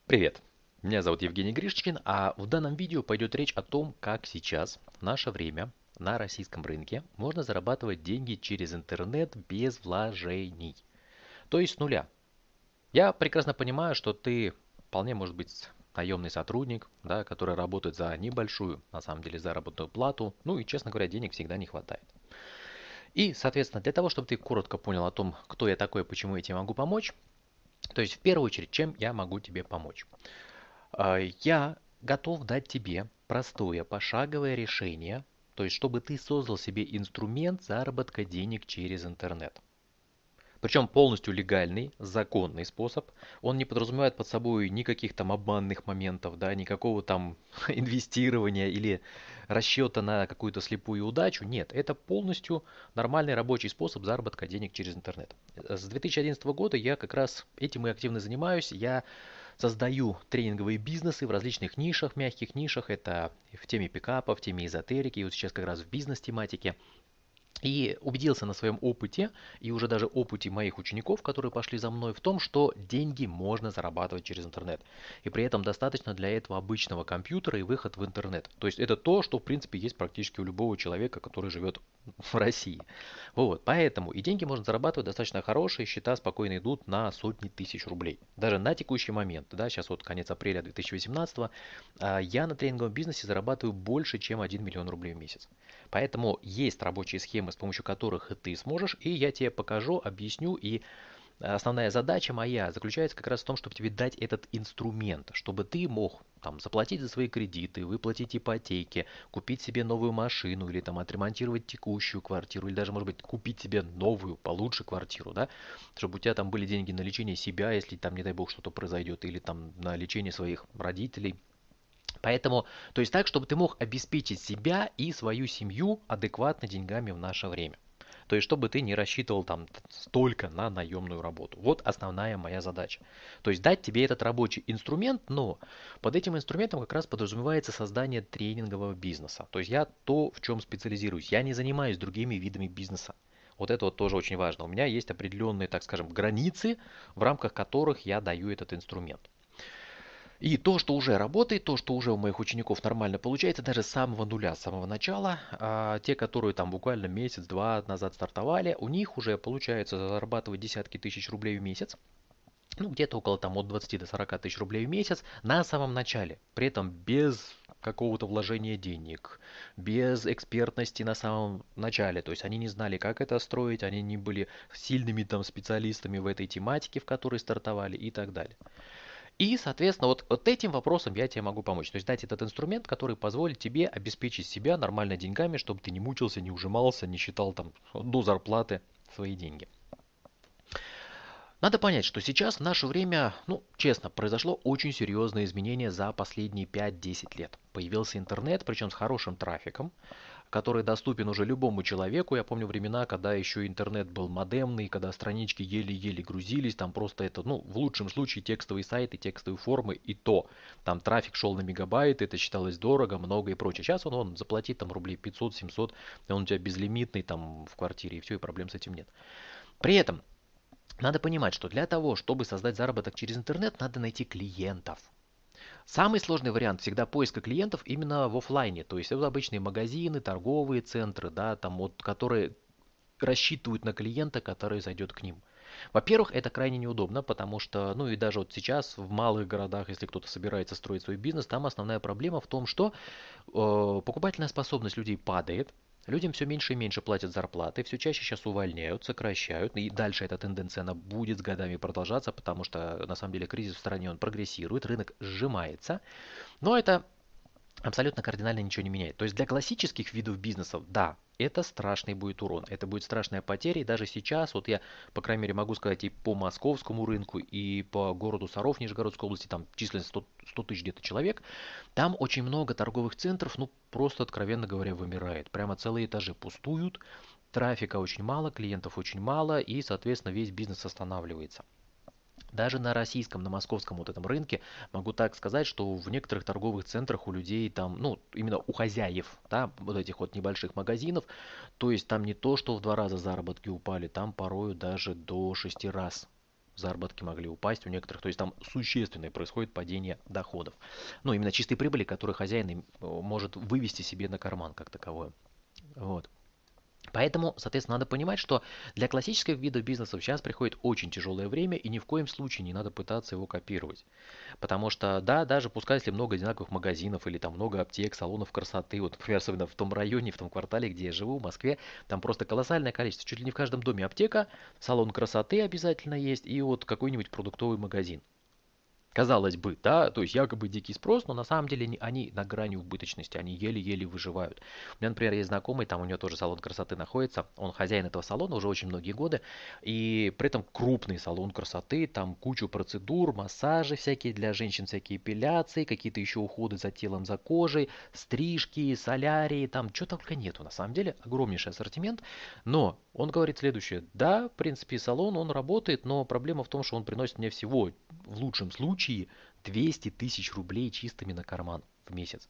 Привет! Меня зовут Евгений Гришчин, а в данном видео пойдет речь о том, как сейчас, в наше время, на российском рынке можно зарабатывать деньги через интернет без вложений, то есть с нуля. Я прекрасно понимаю, что ты вполне может быть наемный сотрудник, да, который работает за небольшую, на самом деле, заработную плату, ну и, честно говоря, денег всегда не хватает. И, соответственно, для того, чтобы ты коротко понял о том, кто я такой, почему я тебе могу помочь, то есть в первую очередь, чем я могу тебе помочь. Я готов дать тебе простое пошаговое решение, то есть чтобы ты создал себе инструмент заработка денег через интернет. Причем полностью легальный, законный способ. Он не подразумевает под собой никаких там обманных моментов, да, никакого там инвестирования или расчета на какую-то слепую удачу. Нет, это полностью нормальный рабочий способ заработка денег через интернет. С 2011 года я как раз этим и активно занимаюсь. Я создаю тренинговые бизнесы в различных нишах, мягких нишах. Это в теме пикапа, в теме эзотерики, и вот сейчас как раз в бизнес-тематике. И убедился на своем опыте, и уже даже опыте моих учеников, которые пошли за мной, в том, что деньги можно зарабатывать через интернет. И при этом достаточно для этого обычного компьютера и выход в интернет. То есть это то, что в принципе есть практически у любого человека, который живет в России. Вот, поэтому и деньги можно зарабатывать достаточно хорошие, счета спокойно идут на сотни тысяч рублей. Даже на текущий момент, да, сейчас вот конец апреля 2018, я на тренинговом бизнесе зарабатываю больше, чем 1 миллион рублей в месяц. Поэтому есть рабочие схемы, с помощью которых ты сможешь, и я тебе покажу, объясню. И основная задача моя заключается как раз в том, чтобы тебе дать этот инструмент, чтобы ты мог там заплатить за свои кредиты, выплатить ипотеки, купить себе новую машину или там отремонтировать текущую квартиру, или даже, может быть, купить себе новую, получше квартиру, да, чтобы у тебя там были деньги на лечение себя, если там, не дай бог, что-то произойдет, или там на лечение своих родителей. Поэтому, то есть так, чтобы ты мог обеспечить себя и свою семью адекватно деньгами в наше время. То есть, чтобы ты не рассчитывал там столько на наемную работу. Вот основная моя задача. То есть, дать тебе этот рабочий инструмент, но под этим инструментом как раз подразумевается создание тренингового бизнеса. То есть, я то, в чем специализируюсь. Я не занимаюсь другими видами бизнеса. Вот это вот тоже очень важно. У меня есть определенные, так скажем, границы, в рамках которых я даю этот инструмент. И то, что уже работает, то, что уже у моих учеников нормально получается, даже с самого нуля, с самого начала, те, которые там буквально месяц-два назад стартовали, у них уже получается зарабатывать десятки тысяч рублей в месяц. Ну, где-то около там от 20 до 40 тысяч рублей в месяц на самом начале. При этом без какого-то вложения денег, без экспертности на самом начале. То есть они не знали, как это строить, они не были сильными там специалистами в этой тематике, в которой стартовали и так далее. И, соответственно, вот этим вопросом я тебе могу помочь. То есть дать этот инструмент, который позволит тебе обеспечить себя нормально деньгами, чтобы ты не мучился, не ужимался, не считал там до зарплаты свои деньги. Надо понять, что сейчас в наше время, ну, честно, произошло очень серьезное изменение за последние 5-10 лет. Появился интернет, причем с хорошим трафиком, который доступен уже любому человеку. Я помню времена, когда еще интернет был модемный, когда странички еле-еле грузились, там просто это, ну, в лучшем случае текстовые сайты, текстовые формы, и то. Там трафик шел на мегабайт, это считалось дорого, много и прочее. Сейчас он заплатит там рублей 500-700, и он у тебя безлимитный там в квартире, и все, и проблем с этим нет. При этом надо понимать, что для того, чтобы создать заработок через интернет, надо найти клиентов. Самый сложный вариант всегда поиска клиентов именно в офлайне, то есть это обычные магазины, торговые центры, да, там вот, которые рассчитывают на клиента, который зайдет к ним. Во-первых, это крайне неудобно, потому что, ну и даже вот сейчас в малых городах, если кто-то собирается строить свой бизнес, там основная проблема в том, что покупательная способность людей падает, людям все меньше и меньше платят зарплаты, все чаще сейчас увольняют, сокращают, и дальше эта тенденция она будет с годами продолжаться, потому что на самом деле кризис в стране он прогрессирует, рынок сжимается, но это абсолютно кардинально ничего не меняет. То есть для классических видов бизнесов, да, это страшный будет урон, это будет страшная потеря. И даже сейчас, вот я, по крайней мере, могу сказать и по московскому рынку, и по городу Саров Нижегородской области, там численность 100 тысяч где-то человек, там очень много торговых центров, ну просто, откровенно говоря, вымирает. Прямо целые этажи пустуют, трафика очень мало, клиентов очень мало, и, соответственно, весь бизнес останавливается. Даже на российском, на московском вот этом рынке могу так сказать, что в некоторых торговых центрах у людей там, ну, именно у хозяев, да, вот этих вот небольших магазинов, то есть там не то, что в 2 раза заработки упали, там порою даже до 6 раз заработки могли упасть у некоторых, то есть там существенное происходит падение доходов. Ну, именно чистой прибыли, которую хозяин может вывести себе на карман как таковое. Вот. Поэтому, соответственно, надо понимать, что для классических видов бизнеса сейчас приходит очень тяжелое время, и ни в коем случае не надо пытаться его копировать. Потому что, да, даже пускай если много одинаковых магазинов или там много аптек, салонов красоты, вот, например, особенно в том районе, в том квартале, где я живу, в Москве, там просто колоссальное количество, чуть ли не в каждом доме аптека, салон красоты обязательно есть и вот какой-нибудь продуктовый магазин. Казалось бы, да, то есть якобы дикий спрос, но на самом деле они на грани убыточности, они еле-еле выживают. У меня, например, есть знакомый, там у него тоже салон красоты находится, он хозяин этого салона уже очень многие годы, и при этом крупный салон красоты, там кучу процедур, массажи всякие для женщин, всякие эпиляции, какие-то еще уходы за телом, за кожей, стрижки, солярии, там что только нету, на самом деле огромнейший ассортимент, но он говорит следующее, да, в принципе, салон, он работает, но проблема в том, что он приносит мне всего, в лучшем случае, 200 тысяч рублей чистыми на карман в месяц.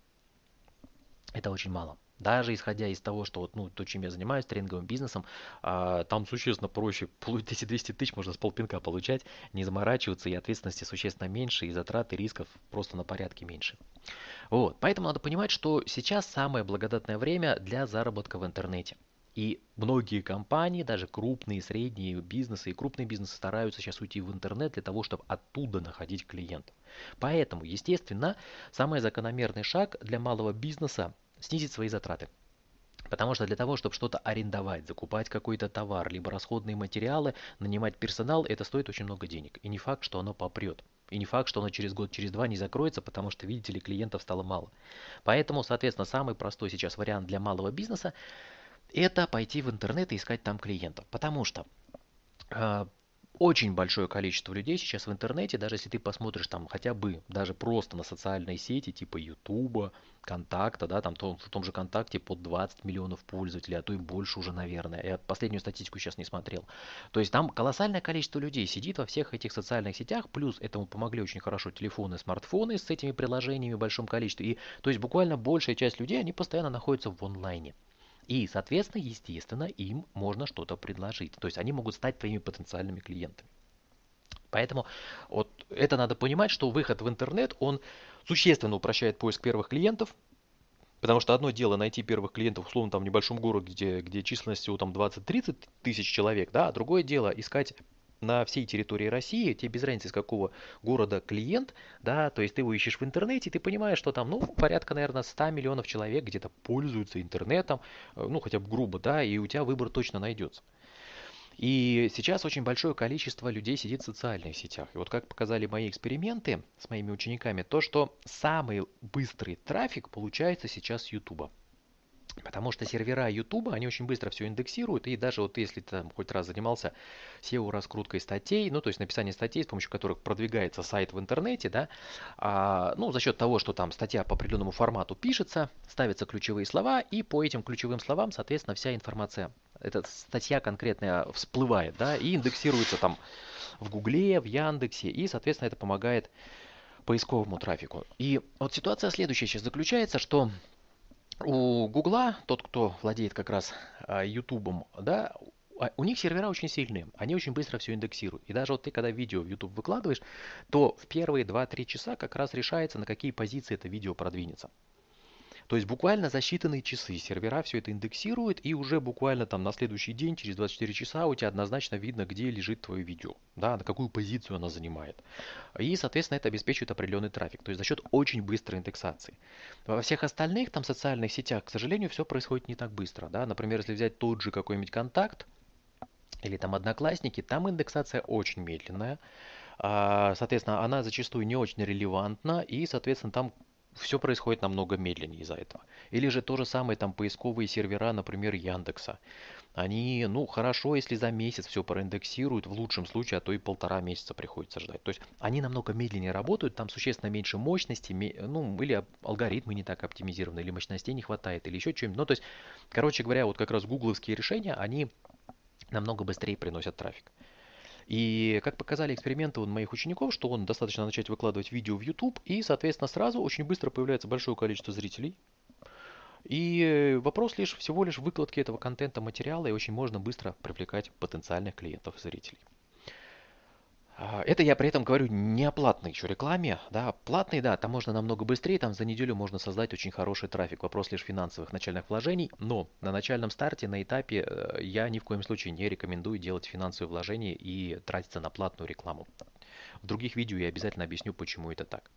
Это очень мало. Даже исходя из того, что вот, ну, то, чем я занимаюсь, тренинговым бизнесом, там существенно проще. Эти 200 тысяч можно с полпинка получать, не заморачиваться, и ответственности существенно меньше, и затрат, и рисков просто на порядке меньше. Вот. Поэтому надо понимать, что сейчас самое благодатное время для заработка в интернете. И многие компании, даже крупные, средние бизнесы и крупные бизнесы стараются сейчас уйти в интернет для того, чтобы оттуда находить клиентов. Поэтому, естественно, самый закономерный шаг для малого бизнеса – снизить свои затраты. Потому что для того, чтобы что-то арендовать, закупать какой-то товар, либо расходные материалы, нанимать персонал, это стоит очень много денег. И не факт, что оно попрет. И не факт, что оно через год, через два не закроется, потому что, видите ли, клиентов стало мало. Поэтому, соответственно, самый простой сейчас вариант для малого бизнеса – это пойти в интернет и искать там клиентов. Потому что э, очень большое количество людей сейчас в интернете, даже если ты посмотришь там хотя бы даже просто на социальные сети типа Ютуба, Контакта, да, там в том же Контакте под 20 миллионов пользователей, а то и больше уже, наверное. Я последнюю статистику сейчас не смотрел. То есть там колоссальное количество людей сидит во всех этих социальных сетях, плюс этому помогли очень хорошо телефоны, смартфоны с этими приложениями в большом количестве. И то есть буквально большая часть людей, они постоянно находятся в онлайне. И, соответственно, естественно, им можно что-то предложить. То есть они могут стать твоими потенциальными клиентами. Поэтому вот это надо понимать, что выход в интернет, он существенно упрощает поиск первых клиентов, потому что одно дело найти первых клиентов, условно, там в небольшом городе, где численность всего там 20-30 тысяч человек, да, а другое дело искать на всей территории России, тебе без разницы из какого города клиент, да, то есть ты его ищешь в интернете, ты понимаешь, что там, ну, порядка, наверное, 100 миллионов человек где-то пользуются интернетом, ну, хотя бы грубо, да, и у тебя выбор точно найдется. И сейчас очень большое количество людей сидит в социальных сетях. И вот как показали мои эксперименты с моими учениками, то, что самый быстрый трафик получается сейчас с YouTube. Потому что сервера YouTube, они очень быстро все индексируют, и даже вот если ты там хоть раз занимался SEO-раскруткой статей, ну, то есть написание статей, с помощью которых продвигается сайт в интернете, да, ну, за счет того, что там статья по определенному формату пишется, ставятся ключевые слова, и по этим ключевым словам, соответственно, вся информация, эта статья конкретная всплывает, да, и индексируется там в Гугле, в Яндексе, и, соответственно, это помогает поисковому трафику. И вот ситуация следующая сейчас заключается, что у Гугла, тот, кто владеет как раз Ютубом, да, у них сервера очень сильные, они очень быстро все индексируют. И даже вот ты, когда видео в YouTube выкладываешь, то в первые 2-3 часа как раз решается, на какие позиции это видео продвинется. То есть буквально за считанные часы сервера все это индексируют, и уже буквально там на следующий день, через 24 часа, у тебя однозначно видно, где лежит твое видео, да, на какую позицию оно занимает. И, соответственно, это обеспечивает определенный трафик, то есть за счет очень быстрой индексации. Во всех остальных там социальных сетях, к сожалению, все происходит не так быстро. Да? Например, если взять тот же какой-нибудь контакт или там одноклассники, там индексация очень медленная. Соответственно, она зачастую не очень релевантна, и, соответственно, там все происходит намного медленнее из-за этого. Или же то же самое там поисковые сервера, например, Яндекса. Они, ну, хорошо, если за месяц все проиндексируют, в лучшем случае, а то и полтора месяца приходится ждать. То есть они намного медленнее работают, там существенно меньше мощности, ну, или алгоритмы не так оптимизированы, или мощностей не хватает, или еще что-нибудь. Ну, то есть, короче говоря, вот как раз гугловские решения, они намного быстрее приносят трафик. И как показали эксперименты у моих учеников, что он достаточно начать выкладывать видео в YouTube, и, соответственно, сразу очень быстро появляется большое количество зрителей. И вопрос лишь всего лишь выкладки этого контента материала, и очень можно быстро привлекать потенциальных клиентов и зрителей. Это я при этом говорю не о платной еще рекламе, да, платный, да, там можно намного быстрее, там за неделю можно создать очень хороший трафик, вопрос лишь финансовых начальных вложений, но на начальном старте, на этапе я ни в коем случае не рекомендую делать финансовые вложения и тратиться на платную рекламу. В других видео я обязательно объясню, почему это так.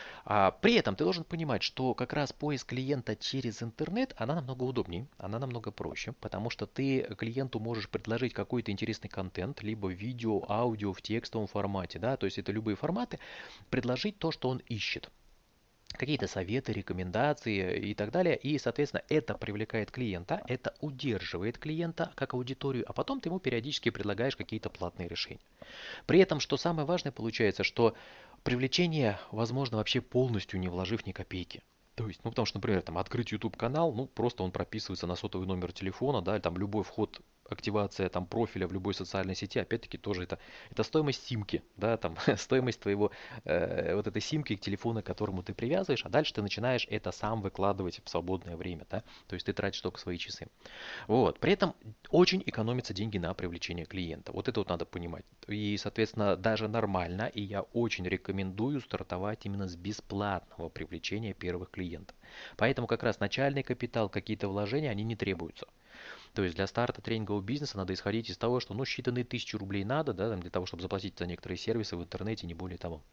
При этом ты должен понимать, что как раз поиск клиента через интернет, она намного удобнее, она намного проще, потому что ты клиенту можешь предложить какой-то интересный контент, либо видео, аудио в текстовом формате, да, то есть это любые форматы, предложить то, что он ищет. Какие-то советы, рекомендации и так далее. И, соответственно, это привлекает клиента, это удерживает клиента как аудиторию, а потом ты ему периодически предлагаешь какие-то платные решения. При этом, что самое важное получается, что привлечение возможно вообще полностью не вложив ни копейки. То есть, ну потому что, например, там открыть YouTube канал, ну просто он прописывается на сотовый номер телефона, да, там любой вход, активация там профиля в любой социальной сети, опять-таки тоже это стоимость симки, да, там стоимость твоего вот этой симки телефона, к которому ты привязываешь, а дальше ты начинаешь это сам выкладывать в свободное время, да, то есть ты тратишь только свои часы. Вот. При этом очень экономятся деньги на привлечение клиента. Вот это вот надо понимать. И, соответственно, даже нормально, и я очень рекомендую стартовать именно с бесплатного привлечения первых клиентов. Поэтому как раз начальный капитал, какие-то вложения, они не требуются. То есть для старта тренингового бизнеса надо исходить из того, что ну считанные тысячи рублей надо, да, там, для того, чтобы заплатить за некоторые сервисы в интернете, не более того.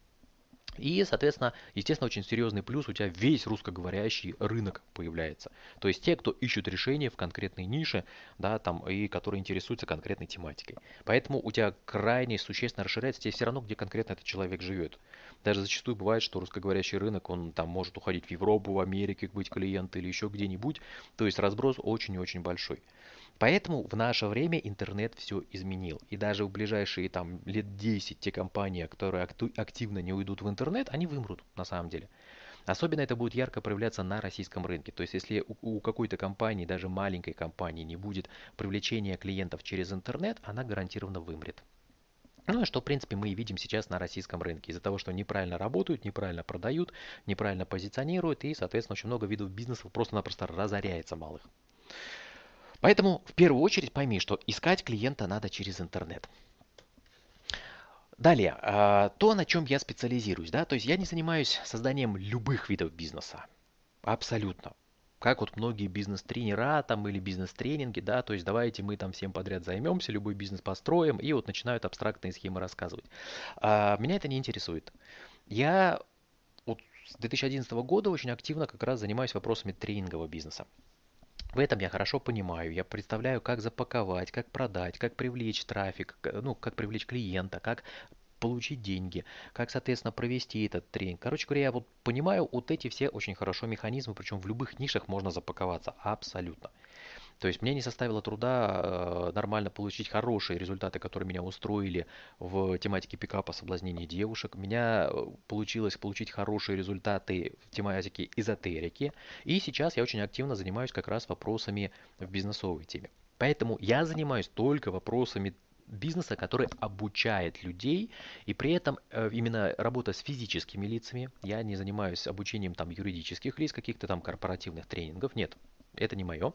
И, соответственно, естественно, очень серьезный плюс, у тебя весь русскоговорящий рынок появляется. То есть те, кто ищут решения в конкретной нише, да, там, и которые интересуются конкретной тематикой. Поэтому у тебя крайне существенно расширяется, тебе все равно, где конкретно этот человек живет. Даже зачастую бывает, что русскоговорящий рынок, он там может уходить в Европу, в Америке, быть клиент или еще где-нибудь. То есть разброс очень и очень большой. Поэтому в наше время интернет все изменил. И даже в ближайшие там, лет 10 те компании, которые активно не уйдут в интернет, они вымрут на самом деле. Особенно это будет ярко проявляться на российском рынке. То есть если у какой-то компании, даже маленькой компании, не будет привлечения клиентов через интернет, она гарантированно вымрет. Ну, что, в принципе, мы и видим сейчас на российском рынке. Из-за того, что неправильно работают, неправильно продают, неправильно позиционируют, и, соответственно, очень много видов бизнесов просто-напросто разоряется малых. Поэтому в первую очередь пойми, что искать клиента надо через интернет. Далее, то, на чем я специализируюсь, да, то есть я не занимаюсь созданием любых видов бизнеса, абсолютно. Как вот многие бизнес-тренера там или бизнес-тренинги, да, то есть давайте мы там всем подряд займемся, любой бизнес построим, и вот начинают абстрактные схемы рассказывать. Меня это не интересует. Я вот с 2011 года очень активно как раз занимаюсь вопросами тренингового бизнеса. В этом я хорошо понимаю, я представляю, как запаковать, как продать, как привлечь трафик, ну, как привлечь клиента, как получить деньги, как, соответственно, провести этот тренинг. Короче говоря, я вот понимаю вот эти все очень хорошо механизмы, причем в любых нишах можно запаковаться, абсолютно. То есть мне не составило труда нормально получить хорошие результаты, которые меня устроили в тематике пикапа, соблазнения девушек. У меня получилось получить хорошие результаты в тематике эзотерики. И сейчас я очень активно занимаюсь как раз вопросами в бизнесовой теме. Поэтому я занимаюсь только вопросами бизнеса, который обучает людей, и при этом именно работа с физическими лицами. Я не занимаюсь обучением там юридических лиц, каких-то там корпоративных тренингов. Нет, это не мое.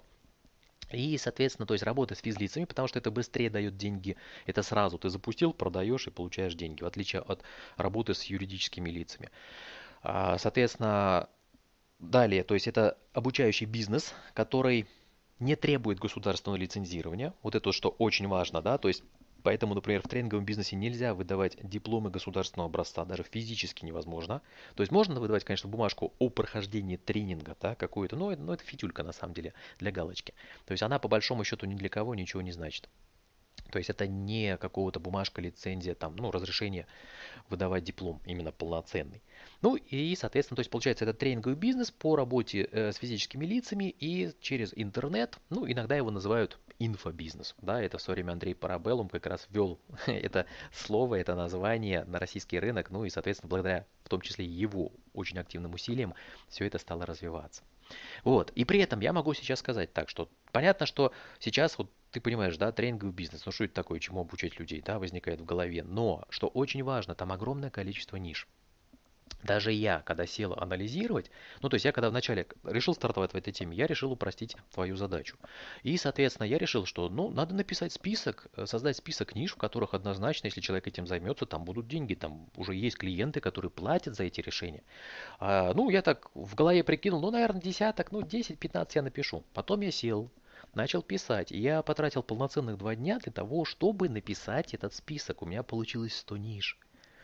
И, соответственно, то есть работа с физлицами, потому что это быстрее дает деньги. Это сразу ты запустил, продаешь и получаешь деньги, в отличие от работы с юридическими лицами. Соответственно, далее, то есть это обучающий бизнес, который не требует государственного лицензирования. Вот это что очень важно, да, то есть поэтому, например, в тренинговом бизнесе нельзя выдавать дипломы государственного образца, даже физически невозможно. То есть можно выдавать, конечно, бумажку о прохождении тренинга, да, какую-то, но это фитюлька на самом деле для галочки. То есть она по большому счету ни для кого ничего не значит. То есть это не какого-то бумажка, лицензия, там, ну, разрешение выдавать диплом именно полноценный. Ну и, соответственно, то есть получается это тренинговый бизнес по работе с физическими лицами и через интернет, ну иногда его называют инфобизнес. Да, это в свое время Андрей Парабеллум как раз ввел это слово, это название на российский рынок, ну и, соответственно, благодаря в том числе его очень активным усилиям все это стало развиваться. Вот. И при этом я могу сейчас сказать так, что понятно, что сейчас вот ты понимаешь, да, тренинговый бизнес, ну что это такое, чему обучать людей, да, возникает в голове. Но, что очень важно, там огромное количество ниш. Даже я, когда сел анализировать, ну, то есть я когда вначале решил стартовать в этой теме, я решил упростить твою задачу. И, соответственно, я решил, что, ну, надо написать список, создать список ниш, в которых однозначно, если человек этим займется, там будут деньги, там уже есть клиенты, которые платят за эти решения. Ну, я так в голове прикинул, ну, наверное, десяток, ну, 10-15 я напишу. Потом я сел, начал писать. И я потратил полноценных 2 дня для того, чтобы написать этот список. У меня получилось 100 ниш.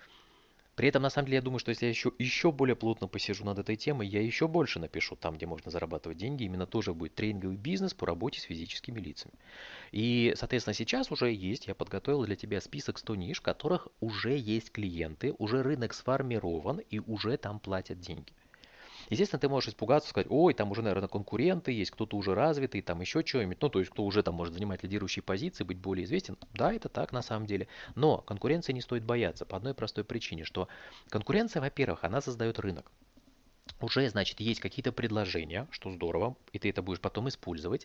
При этом, на самом деле, я думаю, что если я еще более плотно посижу над этой темой, я еще больше напишу там, где можно зарабатывать деньги. Именно тоже будет тренинговый бизнес по работе с физическими лицами. И, соответственно, сейчас уже есть, я подготовил для тебя список 100 ниш, в которых уже есть клиенты, уже рынок сформирован и уже там платят деньги. Естественно, ты можешь испугаться, сказать, ой, там уже, наверное, конкуренты есть, кто-то уже развитый, там еще что-нибудь, ну, то есть, кто уже там может занимать лидирующие позиции, быть более известен. Да, это так на самом деле. Но конкуренции не стоит бояться по одной простой причине, что конкуренция, во-первых, она создает рынок. Уже, значит, есть какие-то предложения, что здорово, и ты это будешь потом использовать.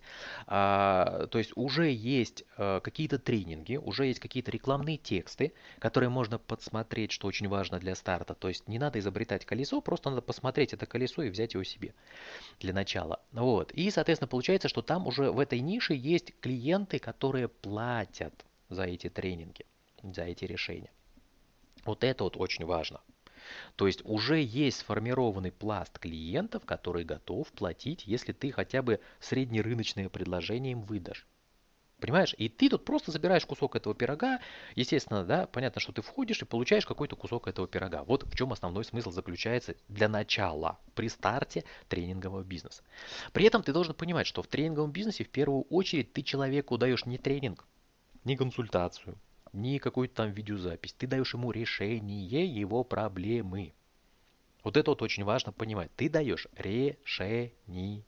То есть уже есть какие-то тренинги, уже есть какие-то рекламные тексты, которые можно подсмотреть, что очень важно для старта. То есть не надо изобретать колесо, просто надо посмотреть это колесо и взять его себе для начала. Вот. И, соответственно, получается, что там уже в этой нише есть клиенты, которые платят за эти тренинги, за эти решения. Вот это вот очень важно. То есть уже есть сформированный пласт клиентов, который готов платить, если ты хотя бы среднерыночное предложение им выдашь. Понимаешь? И ты тут просто забираешь кусок этого пирога. Естественно, да, понятно, что ты входишь и получаешь какой-то кусок этого пирога. Вот в чем основной смысл заключается для начала, при старте тренингового бизнеса. При этом ты должен понимать, что в тренинговом бизнесе в первую очередь ты человеку даешь не тренинг, не консультацию, не какую-то там видеозапись. Ты даешь ему решение его проблемы. Вот это вот очень важно понимать. Ты даешь решение.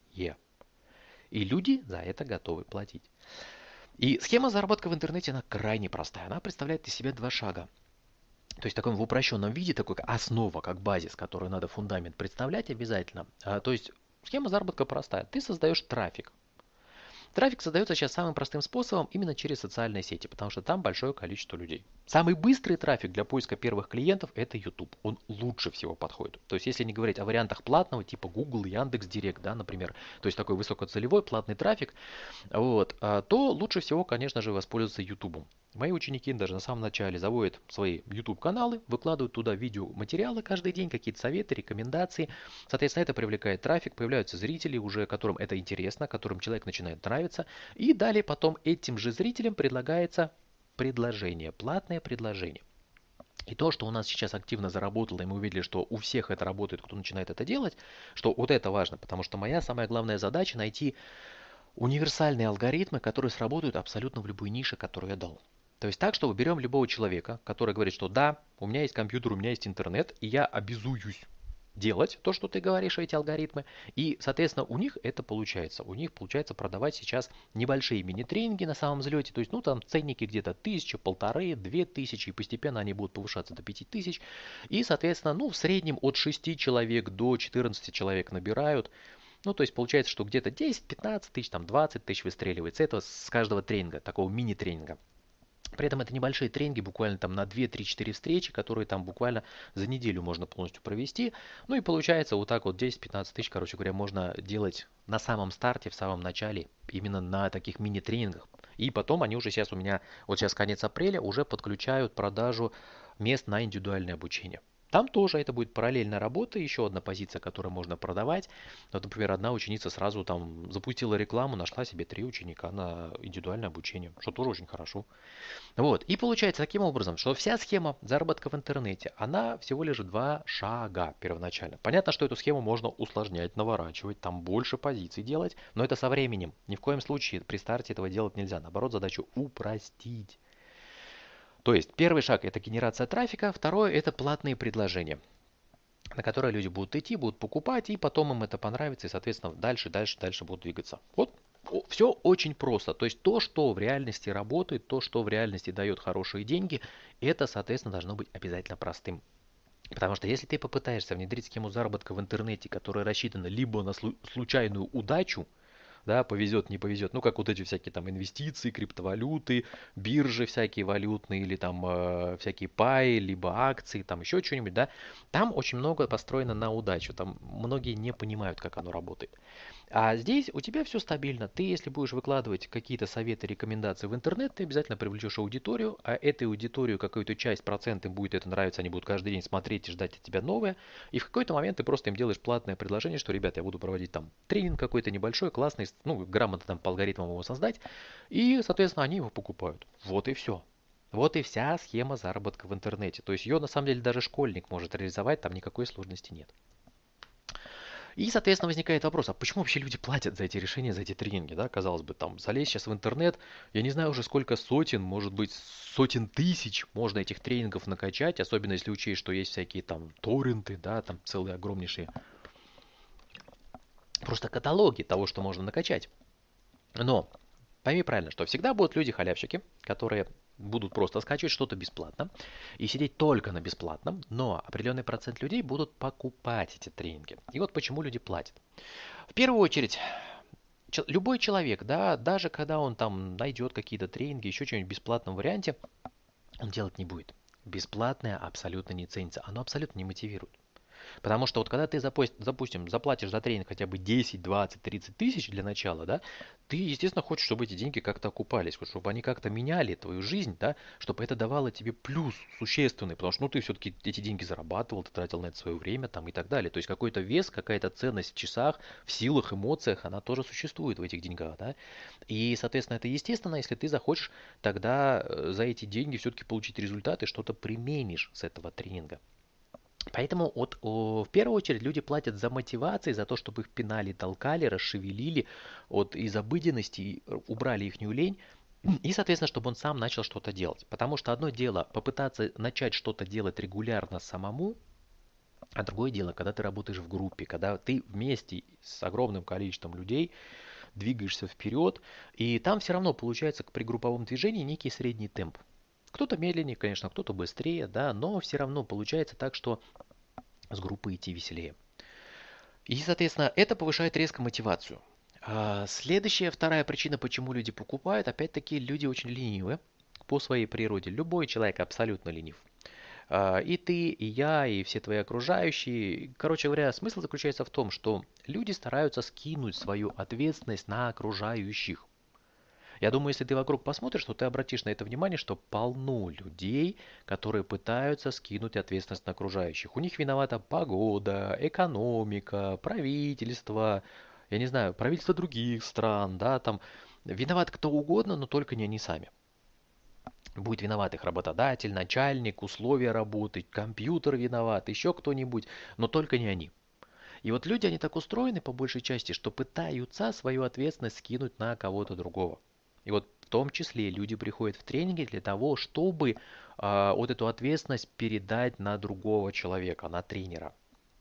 И люди за это готовы платить. И схема заработка в интернете, она крайне простая. Она представляет из себя 2 шага. То есть в таком в упрощенном виде, такой основа, как базис, который надо фундамент представлять обязательно. То есть схема заработка простая. Ты создаешь трафик. Трафик создается сейчас самым простым способом именно через социальные сети, потому что там большое количество людей. Самый быстрый трафик для поиска первых клиентов – это YouTube. Он лучше всего подходит. То есть, если не говорить о вариантах платного, типа Google, Яндекс.Директ, да, например, то есть такой высокоцелевой платный трафик, вот, то лучше всего, конечно же, воспользоваться YouTube. Мои ученики даже на самом начале заводят свои YouTube-каналы, выкладывают туда видеоматериалы каждый день, какие-то советы, рекомендации. Соответственно, это привлекает трафик, появляются зрители, уже которым это интересно, которым человек начинает нравиться. И далее потом этим же зрителям предлагается предложение, платное предложение. И то, что у нас сейчас активно заработало, и мы увидели, что у всех это работает, кто начинает это делать, что вот это важно, потому что моя самая главная задача найти универсальные алгоритмы, которые сработают абсолютно в любой нише, которую я дал. То есть так, что берем любого человека, который говорит, что да, у меня есть компьютер, у меня есть интернет, и я обязуюсь делать то, что ты говоришь, эти алгоритмы. И, соответственно, у них это получается. У них получается продавать сейчас небольшие мини-тренинги на самом взлете. То есть, ну, там ценники где-то 1000, 1500, 2000, и постепенно они будут повышаться до 5000. И, соответственно, ну, в среднем от 6 человек до 14 человек набирают. Ну, то есть получается, что где-то 10-15 тысяч, там 20 тысяч выстреливается. Это с каждого тренинга, такого мини-тренинга. При этом это небольшие тренинги, буквально там на 2-3-4 встречи, которые там буквально за неделю можно полностью провести. Ну и получается вот так вот 10-15 тысяч, короче говоря, можно делать на самом старте, в самом начале, именно на таких мини-тренингах. И потом они уже сейчас у меня, вот сейчас конец апреля, уже подключают продажу мест на индивидуальное обучение. Там тоже это будет параллельная работа, еще одна позиция, которую можно продавать. Вот, например, одна ученица сразу там запустила рекламу, нашла себе 3 ученика на индивидуальное обучение, что тоже очень хорошо. Вот. И получается таким образом, что вся схема заработка в интернете, она всего лишь 2 шага первоначально. Понятно, что эту схему можно усложнять, наворачивать, там больше позиций делать, но это со временем. Ни в коем случае при старте этого делать нельзя. Наоборот, задачу упростить. То есть первый шаг это генерация трафика, второе это платные предложения, на которые люди будут идти, будут покупать, и потом им это понравится, и, соответственно, дальше будут двигаться. Вот все очень просто. То есть то, что в реальности работает, то, что в реальности дает хорошие деньги, это, соответственно, должно быть обязательно простым. Потому что если ты попытаешься внедрить схему заработка в интернете, которая рассчитана либо на случайную удачу, да, повезет, не повезет, ну, как вот эти всякие там инвестиции, криптовалюты, биржи всякие валютные, или там всякие паи, либо акции, там еще что-нибудь, да, там очень много построено на удачу, там многие не понимают, как оно работает. А здесь у тебя все стабильно. Ты, если будешь выкладывать какие-то советы, рекомендации в интернет, ты обязательно привлечешь аудиторию, а этой аудиторию какую-то часть, процент им будет это нравиться, они будут каждый день смотреть и ждать от тебя новое. И в какой-то момент ты просто им делаешь платное предложение, что, ребят, я буду проводить там тренинг какой-то небольшой, классный, ну, грамотно там по алгоритмам его создать, и, соответственно, они его покупают. Вот и все. Вот и вся схема заработка в интернете. То есть ее на самом деле даже школьник может реализовать, там никакой сложности нет. И, соответственно, возникает вопрос, а почему вообще люди платят за эти решения, за эти тренинги, да, казалось бы, там, залезть сейчас в интернет, я не знаю уже сколько сотен, может быть, сотен тысяч можно этих тренингов накачать, особенно если учесть, что есть всякие там торренты, да, там целые огромнейшие, просто каталоги того, что можно накачать. Но пойми правильно, что всегда будут люди-халявщики, которые будут просто скачивать что-то бесплатно и сидеть только на бесплатном, но определенный процент людей будут покупать эти тренинги. И вот почему люди платят. В первую очередь, любой человек, да, даже когда он там найдет какие-то тренинги, еще что-нибудь в бесплатном варианте, он делать не будет. Бесплатное абсолютно не ценится, оно абсолютно не мотивирует. Потому что вот когда ты, допустим, заплатишь за тренинг хотя бы 10, 20, 30 тысяч для начала, да, ты, естественно, хочешь, чтобы эти деньги как-то окупались, чтобы они как-то меняли твою жизнь, да, чтобы это давало тебе плюс существенный, потому что, ну, ты все-таки эти деньги зарабатывал, ты тратил на это свое время там и так далее. То есть какой-то вес, какая-то ценность в часах, в силах, эмоциях, она тоже существует в этих деньгах, да. И, соответственно, это естественно, если ты захочешь тогда за эти деньги все-таки получить результаты, что-то применишь с этого тренинга. Поэтому вот в первую очередь люди платят за мотивации, за то, чтобы их пинали, толкали, расшевелили, вот из обыденности убрали их лень, и, соответственно, чтобы он сам начал что-то делать. Потому что одно дело попытаться начать что-то делать регулярно самому, а другое дело, когда ты работаешь в группе, когда ты вместе с огромным количеством людей двигаешься вперед, и там все равно получается при групповом движении некий средний темп. Кто-то медленнее, конечно, кто-то быстрее, да, но все равно получается так, что с группой идти веселее. И, соответственно, это повышает резко мотивацию. Следующая, вторая причина, почему люди покупают, опять-таки, люди очень ленивы по своей природе. Любой человек абсолютно ленив. И ты, и я, и все твои окружающие. Короче говоря, смысл заключается в том, что люди стараются скинуть свою ответственность на окружающих. Я думаю, если ты вокруг посмотришь, то ты обратишь на это внимание, что полно людей, которые пытаются скинуть ответственность на окружающих. У них виновата погода, экономика, правительство, я не знаю, правительство других стран, да, там виноват кто угодно, но только не они сами. Будет виноват их работодатель, начальник, условия работы, компьютер виноват, еще кто-нибудь, но только не они. И вот люди, они так устроены по большей части, что пытаются свою ответственность скинуть на кого-то другого. И вот в том числе люди приходят в тренинги для того, чтобы вот эту ответственность передать на другого человека, на тренера.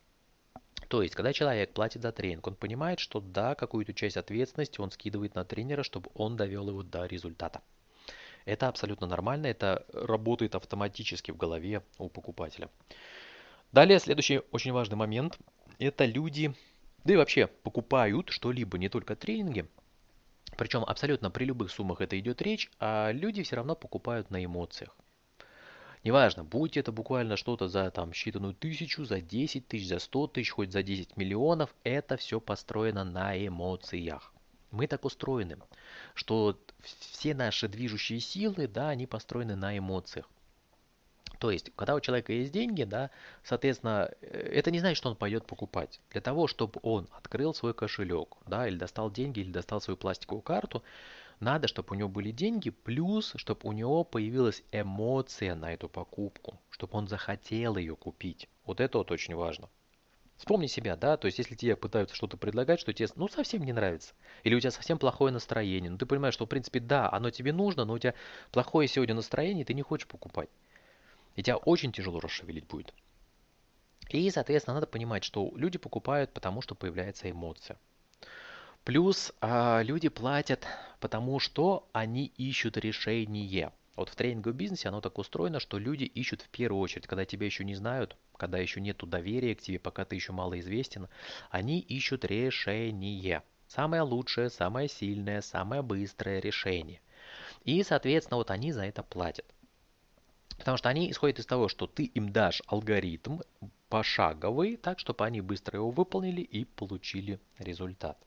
То есть, когда человек платит за тренинг, он понимает, что да, какую-то часть ответственности он скидывает на тренера, чтобы он довел его до результата. Это абсолютно нормально, это работает автоматически в голове у покупателя. Далее, следующий очень важный момент. Это люди, да и вообще покупают что-либо, не только тренинги. Причем абсолютно при любых суммах это идет речь, а люди все равно покупают на эмоциях. Неважно, будь это буквально что-то за там считанную тысячу, за 10 тысяч, за 100 тысяч, хоть за 10 миллионов, это все построено на эмоциях. Мы так устроены, что все наши движущие силы, да, они построены на эмоциях. То есть, когда у человека есть деньги, да, соответственно, это не значит, что он пойдет покупать. Для того, чтобы он открыл свой кошелек, да, или достал деньги, или достал свою пластиковую карту, надо, чтобы у него были деньги, плюс, чтобы у него появилась эмоция на эту покупку, чтобы он захотел ее купить. Вот это вот очень важно. Вспомни себя, да, то есть если тебе пытаются что-то предлагать, что тебе, ну, совсем не нравится, или у тебя совсем плохое настроение, ну, ты понимаешь, что, в принципе, да, оно тебе нужно, но у тебя плохое сегодня настроение, и ты не хочешь покупать. И тебя очень тяжело расшевелить будет. И, соответственно, надо понимать, что люди покупают, потому что появляется эмоция. Плюс люди платят, потому что они ищут решение. Вот в тренинговом бизнесе оно так устроено, что люди ищут в первую очередь, когда тебя еще не знают, когда еще нету доверия к тебе, пока ты еще мало известен, они ищут решение. Самое лучшее, самое сильное, самое быстрое решение. И, соответственно, вот они за это платят. Потому что они исходят из того, что ты им дашь алгоритм пошаговый, так, чтобы они быстро его выполнили и получили результат.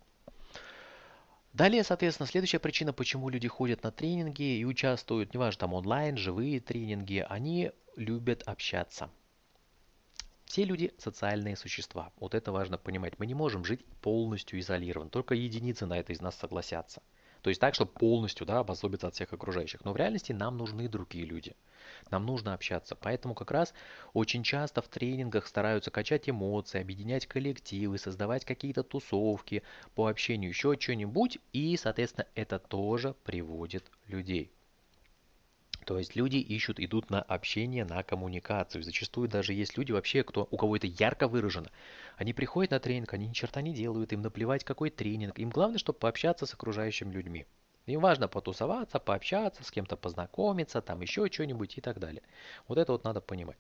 Далее, соответственно, следующая причина, почему люди ходят на тренинги и участвуют, неважно, там онлайн, живые тренинги, они любят общаться. Все люди социальные существа. Вот это важно понимать. Мы не можем жить полностью изолированно. Только единицы на это из нас согласятся. То есть так, чтобы полностью, да, обособиться от всех окружающих. Но в реальности нам нужны другие люди. Нам нужно общаться. Поэтому как раз очень часто в тренингах стараются качать эмоции, объединять коллективы, создавать какие-то тусовки по общению, еще что-нибудь. И, соответственно, это тоже приводит людей. То есть люди ищут, идут на общение, на коммуникацию. Зачастую даже есть люди вообще, у кого это ярко выражено. Они приходят на тренинг, они ни черта не делают, им наплевать какой тренинг. Им главное, чтобы пообщаться с окружающими людьми. Им важно потусоваться, пообщаться, с кем-то познакомиться, там еще что-нибудь и так далее. Вот это вот надо понимать.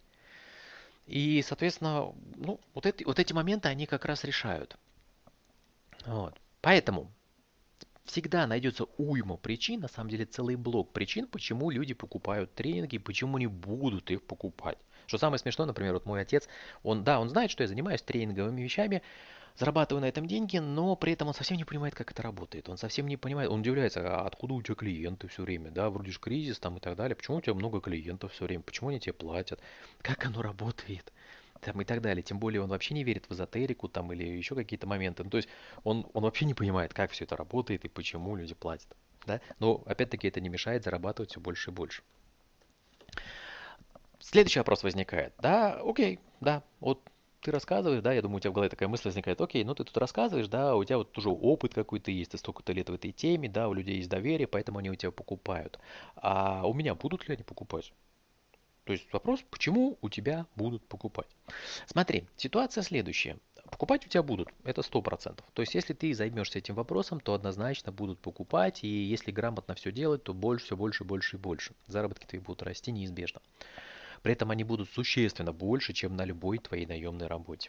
И, соответственно, ну, вот эти моменты, они как раз решают. Вот. Поэтому всегда найдется уйма причин, на самом деле целый блок причин, почему люди покупают тренинги, почему не будут их покупать. Что самое смешное, например, вот мой отец, он знает, что я занимаюсь тренинговыми вещами, зарабатываю на этом деньги, но при этом он совсем не понимает, как это работает. Он совсем не понимает, он удивляется, а откуда у тебя клиенты все время, да, вроде же кризис там и так далее, почему у тебя много клиентов все время, почему они тебе платят, как оно работает там и так далее. Тем более он вообще не верит в эзотерику там или еще какие-то моменты. Ну, то есть он вообще не понимает, как все это работает и почему люди платят. Да? Но опять-таки это не мешает зарабатывать все больше и больше. Следующий вопрос возникает. Да, окей, да, вот ты рассказываешь, да, я думаю, у тебя в голове такая мысль возникает, окей, ну ты тут рассказываешь, да, у тебя вот уже опыт какой-то есть, ты столько-то лет в этой теме, да, у людей есть доверие, поэтому они у тебя покупают. А у меня будут ли они покупать? То есть вопрос, почему у тебя будут покупать? Смотри, ситуация следующая. Покупать у тебя будут, это 100%. То есть, если ты займешься этим вопросом, то однозначно будут покупать, и если грамотно все делать, то больше, все больше, больше и больше. Заработки твои будут расти неизбежно. При этом они будут существенно больше, чем на любой твоей наемной работе.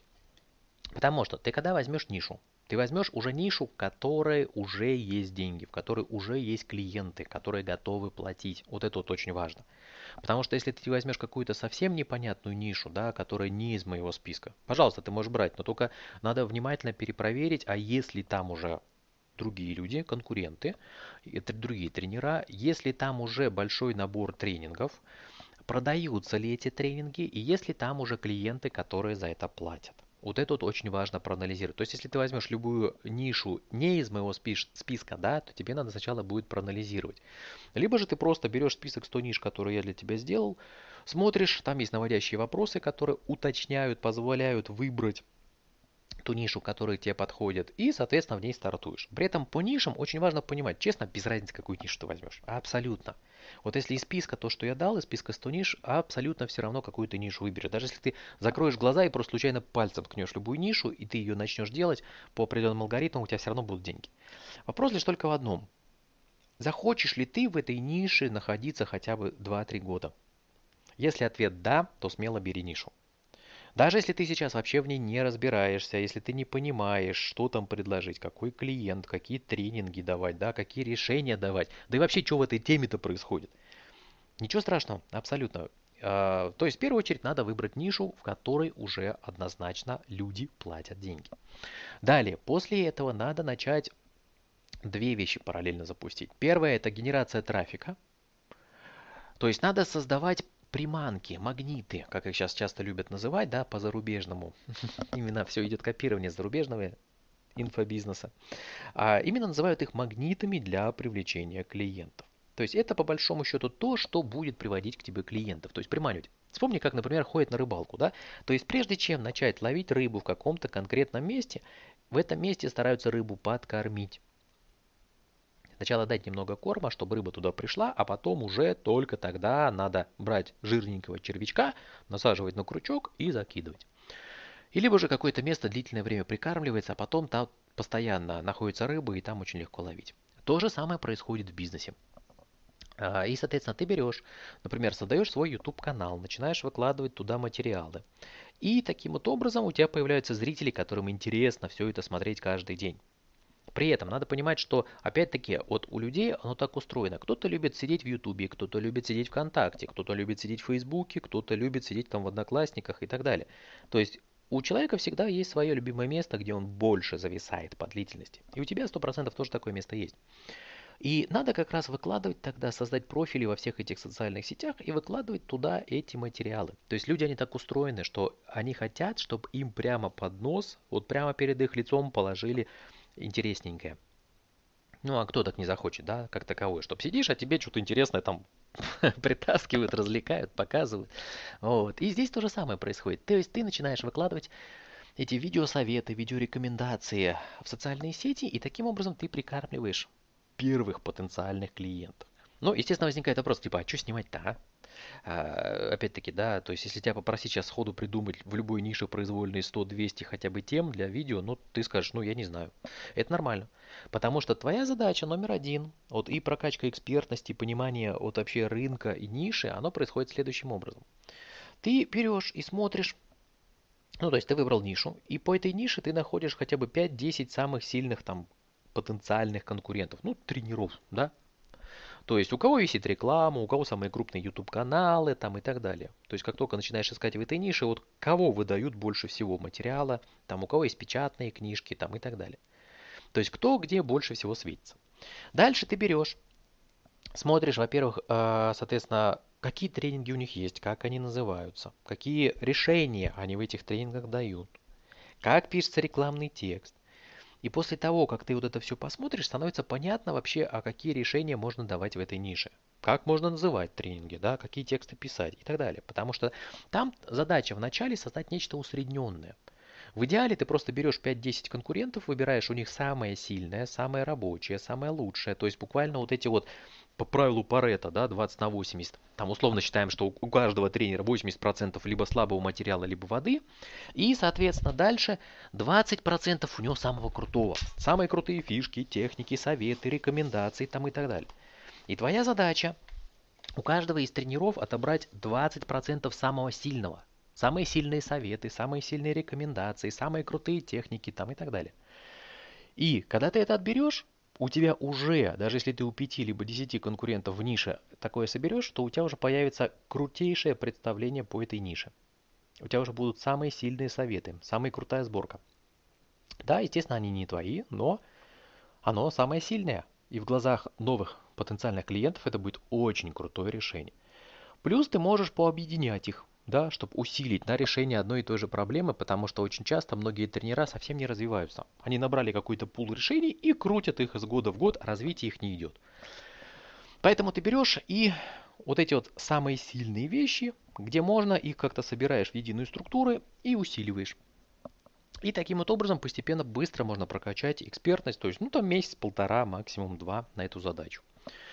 Потому что ты когда возьмешь нишу, ты возьмешь уже нишу, в которой уже есть деньги, в которой уже есть клиенты, которые готовы платить. Вот это вот очень важно. Потому что если ты возьмешь какую-то совсем непонятную нишу, да, которая не из моего списка, пожалуйста, ты можешь брать, но только надо внимательно перепроверить, а если там уже другие люди, конкуренты, другие тренера, если там уже большой набор тренингов, продаются ли эти тренинги и есть ли там уже клиенты, которые за это платят. Вот это вот очень важно проанализировать. То есть, если ты возьмешь любую нишу не из моего списка, да, то тебе надо сначала будет проанализировать. Либо же ты просто берешь список 100 ниш, которые я для тебя сделал, смотришь, там есть наводящие вопросы, которые уточняют, позволяют выбрать ту нишу, которая тебе подходит, и, соответственно, в ней стартуешь. При этом по нишам очень важно понимать, честно, без разницы, какую нишу ты возьмешь. Абсолютно. Вот если из списка то, что я дал, из списка 100 ниш, абсолютно все равно какую ты нишу выберешь. Даже если ты закроешь глаза и просто случайно пальцем ткнешь любую нишу, и ты ее начнешь делать по определенным алгоритмам, у тебя все равно будут деньги. Вопрос лишь только в одном. Захочешь ли ты в этой нише находиться хотя бы 2-3 года? Если ответ да, то смело бери нишу. Даже если ты сейчас вообще в ней не разбираешься, если ты не понимаешь, что там предложить, какой клиент, какие тренинги давать, да, какие решения давать, да и вообще, что в этой теме-то происходит. Ничего страшного, абсолютно. То есть, в первую очередь, надо выбрать нишу, в которой уже однозначно люди платят деньги. Далее, после этого надо начать две вещи параллельно запустить. Первое – это генерация трафика. То есть, надо создавать приманки, магниты, как их сейчас часто любят называть, да, по-зарубежному. Именно все идет копирование зарубежного инфобизнеса. А именно называют их магнитами для привлечения клиентов. То есть это по большому счету то, что будет приводить к тебе клиентов, то есть приманивать. Вспомни, как, например, ходят на рыбалку, да? То есть прежде чем начать ловить рыбу в каком-то конкретном месте, в этом месте стараются рыбу подкормить. Сначала дать немного корма, чтобы рыба туда пришла, а потом уже только тогда надо брать жирненького червячка, насаживать на крючок и закидывать. И либо же какое-то место длительное время прикармливается, а потом там постоянно находится рыба и там очень легко ловить. То же самое происходит в бизнесе. И, соответственно, ты берешь, например, создаешь свой YouTube-канал, начинаешь выкладывать туда материалы. И таким вот образом у тебя появляются зрители, которым интересно все это смотреть каждый день. При этом надо понимать, что, опять-таки, вот у людей оно так устроено. Кто-то любит сидеть в Ютубе, кто-то любит сидеть ВКонтакте, кто-то любит сидеть в Фейсбуке, кто-то любит сидеть там в Одноклассниках и так далее. То есть у человека всегда есть свое любимое место, где он больше зависает по длительности. И у тебя 100% тоже такое место есть. И надо как раз выкладывать тогда, создать профили во всех этих социальных сетях и выкладывать туда эти материалы. То есть люди, они так устроены, что они хотят, чтобы им прямо под нос, вот прямо перед их лицом положили интересненькое. Ну, а кто так не захочет, да, как таковое, чтобы сидишь, а тебе что-то интересное там притаскивают, развлекают, показывают. Вот. И здесь то же самое происходит. То есть ты начинаешь выкладывать эти видеосоветы, видеорекомендации в социальные сети, и таким образом ты прикармливаешь первых потенциальных клиентов. Ну, естественно, возникает вопрос, типа, а что снимать-то, а? Опять-таки, да, то есть если тебя попросить сейчас сходу придумать в любой нише произвольные 100-200 хотя бы тем для видео, ну, ты скажешь, ну, я не знаю. Это нормально. Потому что твоя задача номер один, вот и прокачка экспертности, понимание от вообще рынка и ниши, оно происходит следующим образом. Ты берешь и смотришь, ну, то есть ты выбрал нишу, и по этой нише ты находишь хотя бы 5-10 самых сильных там потенциальных конкурентов, ну, тренеров, да, то есть у кого висит реклама, у кого самые крупные YouTube каналы там и так далее. То есть как только начинаешь искать в этой нише, вот кого выдают больше всего материала, там у кого есть печатные книжки там и так далее. То есть кто где больше всего светится. Дальше ты берешь, смотришь, во-первых, соответственно, какие тренинги у них есть, как они называются, какие решения они в этих тренингах дают, как пишется рекламный текст. И после того, как ты вот это все посмотришь, становится понятно вообще, а какие решения можно давать в этой нише. Как можно называть тренинги, да, какие тексты писать и так далее. Потому что там задача вначале создать нечто усредненное. В идеале ты просто берешь 5-10 конкурентов, выбираешь у них самое сильное, самое рабочее, самое лучшее. То есть буквально вот эти вот по правилу Парето, да, 20/80. Там условно считаем, что у каждого тренера 80% либо слабого материала, либо воды. И, соответственно, дальше 20% у него самого крутого. Самые крутые фишки, техники, советы, рекомендации там и так далее. И твоя задача у каждого из тренеров отобрать 20% самого сильного. Самые сильные советы, самые сильные рекомендации, самые крутые техники там и так далее. И когда ты это отберешь, у тебя уже, даже если ты у 5 либо 10 конкурентов в нише такое соберешь, то у тебя уже появится крутейшее представление по этой нише. У тебя уже будут самые сильные советы, самая крутая сборка. Да, естественно, они не твои, но оно самое сильное. И в глазах новых потенциальных клиентов это будет очень крутое решение. Плюс ты можешь пообъединять их, да, чтобы усилить на решение одной и той же проблемы, потому что очень часто многие тренера совсем не развиваются. Они набрали какой-то пул решений и крутят их из года в год, а развитие их не идет. Поэтому ты берешь и вот эти вот самые сильные вещи, где можно, их как-то собираешь в единую структуру и усиливаешь. И таким вот образом постепенно быстро можно прокачать экспертность, то есть ну там месяц-полтора, максимум два на эту задачу.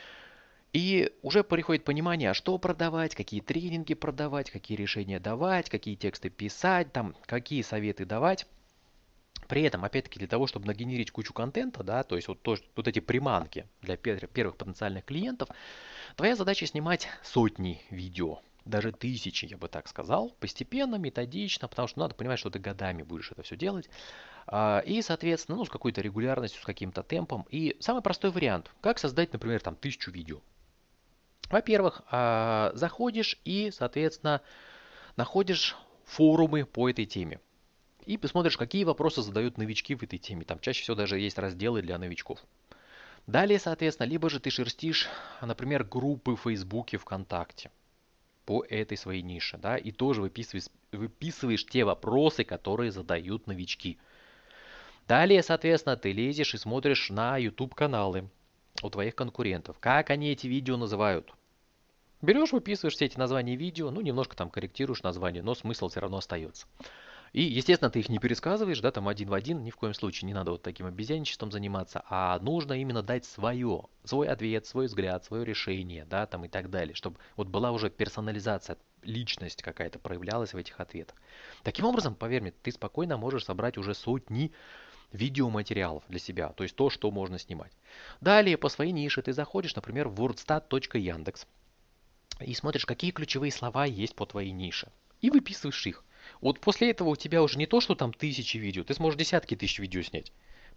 И уже приходит понимание, а что продавать, какие тренинги продавать, какие решения давать, какие тексты писать, там, какие советы давать. При этом, опять-таки, для того, чтобы нагенерить кучу контента, да, то есть вот эти приманки для первых потенциальных клиентов, твоя задача снимать сотни видео, даже тысячи, я бы так сказал, постепенно, методично, потому что надо понимать, что ты годами будешь это все делать. И, соответственно, ну, с какой-то регулярностью, с каким-то темпом. И самый простой вариант, как создать, например, там 1000 видео. Во-первых, заходишь и, соответственно, находишь форумы по этой теме. И посмотришь, какие вопросы задают новички в этой теме. Там чаще всего даже есть разделы для новичков. Далее, соответственно, либо же ты шерстишь, например, группы в Фейсбуке, ВКонтакте по этой своей нише, да, и тоже выписываешь те вопросы, которые задают новички. Далее, соответственно, ты лезешь и смотришь на YouTube каналы у твоих конкурентов. Как они эти видео называют? Берешь, выписываешь все эти названия видео, ну, немножко там корректируешь название, но смысл все равно остается. И, естественно, ты их не пересказываешь, да, там один в один, ни в коем случае не надо вот таким обезьянничеством заниматься, а нужно именно дать свое, свой ответ, свой взгляд, свое решение, да, там и так далее, чтобы вот была уже персонализация, личность какая-то проявлялась в этих ответах. Таким образом, поверь мне, ты спокойно можешь собрать уже сотни видеоматериалов для себя, то есть то, что можно снимать. Далее по своей нише ты заходишь, например, в wordstat.яндекс и смотришь, какие ключевые слова есть по твоей нише. И выписываешь их. Вот после этого у тебя уже не то, что там тысячи видео, ты сможешь десятки тысяч видео снять.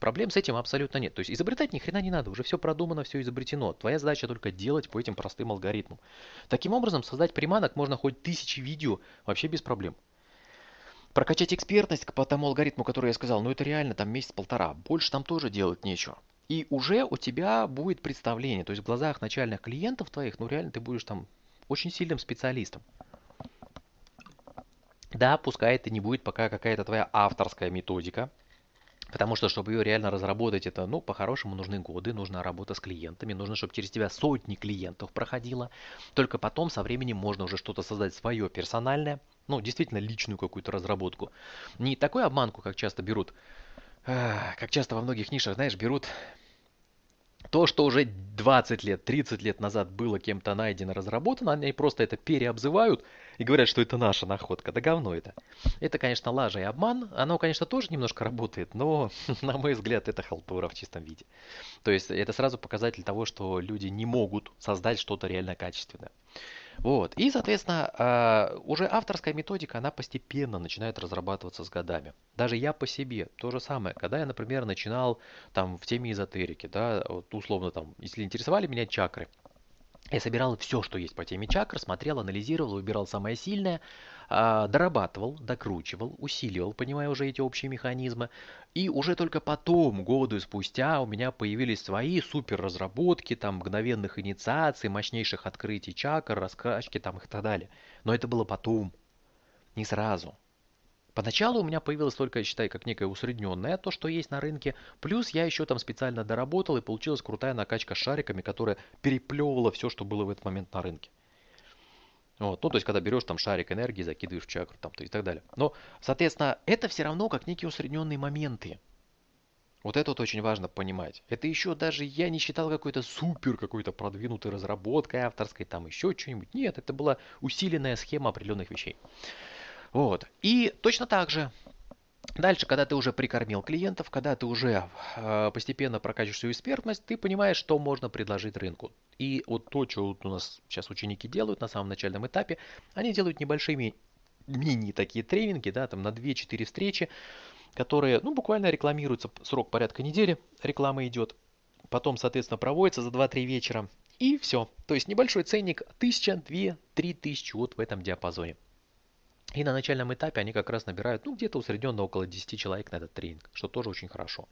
проблем с этим абсолютно нет. То есть изобретать ни хрена не надо, уже все продумано, все изобретено. Твоя задача только делать по этим простым алгоритмам. Таким образом, создать приманок можно хоть тысячи видео вообще без проблем. Прокачать экспертность по тому алгоритму, который я сказал, ну это реально там месяц-полтора. Больше там тоже делать нечего. И уже у тебя будет представление, то есть в глазах начальных клиентов твоих, ну реально ты будешь там очень сильным специалистом. Да, пускай это не будет пока какая-то твоя авторская методика, потому что, чтобы ее реально разработать, это, ну, по-хорошему нужны годы, нужна работа с клиентами, нужно, чтобы через тебя сотни клиентов проходило. Только потом, со временем, можно уже что-то создать свое персональное, ну, действительно личную какую-то разработку. Не такую обманку, как часто берут, как часто во многих нишах, знаешь, берут то, что уже 20 лет, 30 лет назад было кем-то найдено, разработано, они просто это переобзывают и говорят, что это наша находка. Да говно это. Это, конечно, лажа и обман. Оно, конечно, тоже немножко работает, но, на мой взгляд, это халтура в чистом виде. То есть это сразу показатель того, что люди не могут создать что-то реально качественное. Вот. И, соответственно, уже авторская методика, она постепенно начинает разрабатываться с годами. Даже я по себе, то же самое. Когда я, например, начинал там в теме эзотерики, да, вот условно там, если интересовали меня чакры, я собирал все, что есть по теме чакр, смотрел, анализировал, выбирал самое сильное, дорабатывал, докручивал, усиливал, понимая уже эти общие механизмы. И уже только потом, годы спустя, у меня появились свои супер разработки, там, мгновенных инициаций, мощнейших открытий чакр, раскачки там и так далее. Но это было потом, не сразу. Поначалу у меня появилось только, считай, как некое усредненное, то, что есть на рынке. Плюс я еще там специально доработал, и получилась крутая накачка с шариками, которая переплевывала все, что было в этот момент на рынке. Вот. Ну, то есть, когда берешь там шарик энергии, закидываешь в чакру там, и так далее. Но, соответственно, это все равно как некие усредненные моменты. Вот это вот очень важно понимать. Это еще даже я не считал какой-то супер, какой-то продвинутой разработкой авторской, там еще что-нибудь. Нет, это была усиленная схема определенных вещей. Вот. И точно так же дальше, когда ты уже прикормил клиентов, когда ты уже постепенно прокачиваешь свою экспертность, ты понимаешь, что можно предложить рынку. И вот то, что вот у нас сейчас ученики делают на самом начальном этапе, они делают небольшими мини такие тренинги, да, там на 2-4 встречи, которые, ну, буквально рекламируются, срок порядка недели, реклама идет, потом, соответственно, проводится за 2-3 вечера, и все. То есть небольшой ценник 1000, 2, 3000 вот в этом диапазоне. И на начальном этапе они как раз набирают, ну, где-то усредненно около 10 человек на этот тренинг, что тоже очень хорошо.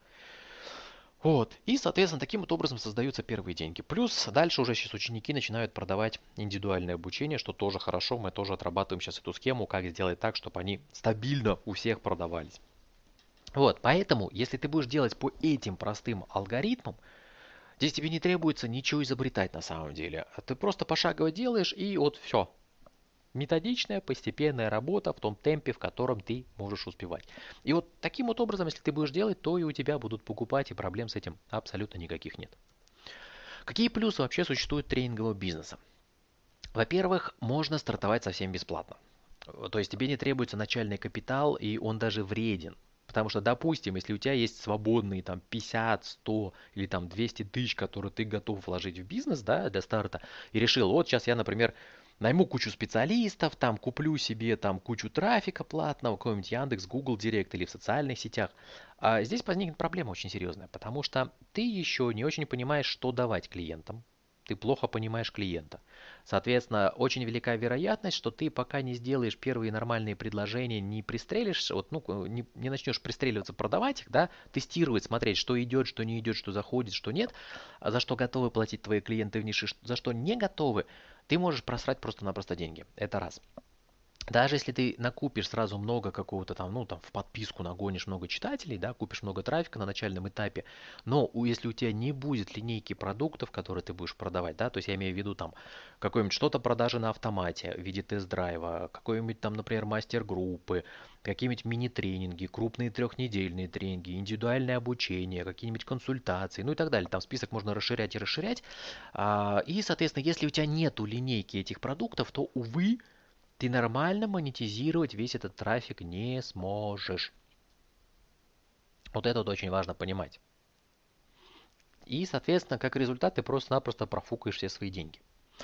Вот. И, соответственно, таким вот образом создаются первые деньги. Плюс дальше уже сейчас ученики начинают продавать индивидуальное обучение, что тоже хорошо. Мы тоже отрабатываем сейчас эту схему, как сделать так, чтобы они стабильно у всех продавались. Вот, поэтому, если ты будешь делать по этим простым алгоритмам, здесь тебе не требуется ничего изобретать на самом деле. Ты просто пошагово делаешь и вот все. Методичная, постепенная работа в том темпе, в котором ты можешь успевать. И вот таким вот образом, если ты будешь делать, то и у тебя будут покупать, и проблем с этим абсолютно никаких нет. Какие плюсы вообще существуют тренингового бизнеса? Во-первых, можно стартовать совсем бесплатно. То есть тебе не требуется начальный капитал, и он даже вреден. Потому что, допустим, если у тебя есть свободные там 50, 100 или там 200 тысяч, которые ты готов вложить в бизнес, да, для старта, и решил, вот сейчас я, например, найму кучу специалистов, там куплю себе там кучу трафика платного, какой-нибудь Яндекс, Google Директ или в социальных сетях. А здесь возникнет проблема очень серьезная, потому что ты еще не очень понимаешь, что давать клиентам. Ты плохо понимаешь клиента. Соответственно, очень велика вероятность, что ты пока не сделаешь первые нормальные предложения, не пристрелишь, вот, ну, не начнешь пристреливаться, продавать их, да, тестировать, смотреть, что идет, что не идет, что заходит, что нет, а за что готовы платить твои клиенты в нише, за что не готовы, ты можешь просрать просто-напросто деньги. Это раз. Даже если ты накупишь сразу много какого-то там, ну там в подписку нагонишь много читателей, да, купишь много трафика на начальном этапе, но если у тебя не будет линейки продуктов, которые ты будешь продавать, да, то есть я имею в виду там какое-нибудь что-то продажи на автомате в виде тест-драйва, какой-нибудь там, например, мастер-группы, какие-нибудь мини-тренинги, крупные трехнедельные тренинги, индивидуальное обучение, какие-нибудь консультации, ну и так далее. Там список можно расширять и расширять. И, соответственно, если у тебя нету линейки этих продуктов, то, увы, ты нормально монетизировать весь этот трафик не сможешь. Вот это вот очень важно понимать. И, соответственно, как результат, ты просто-напросто профукаешь все свои деньги.